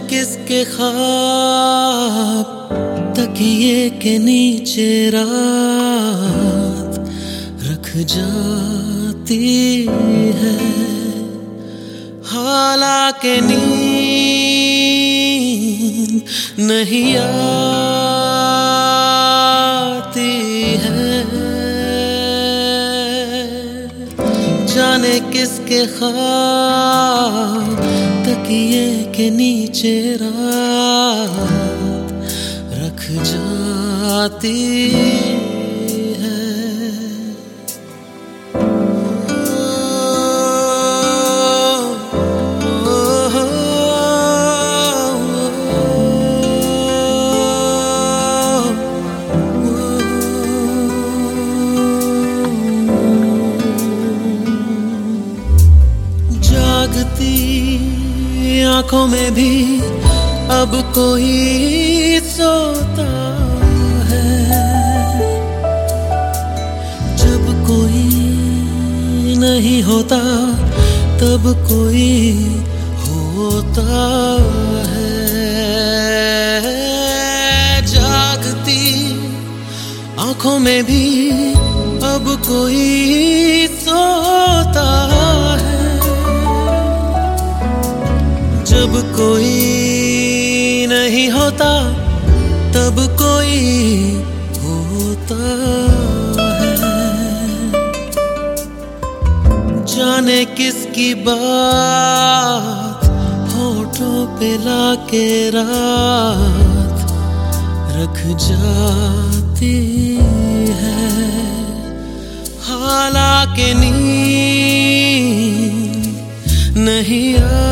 किसके ख्वाब तकिए के नीचे रात रख जाती है। हालांकि नींद नहीं आती है। जाने किसके ख्वाब तकिए के नीचे रात रख जाती है। जागती आंखों में भी अब कोई सोता है। जब कोई नहीं होता तब कोई होता है। जागती आंखों में भी अब कोई सोता है। जब कोई नहीं होता तब कोई होता है। जाने किसकी बात होठों पे लाके रात रख जाती है। हालांकि नींद नहीं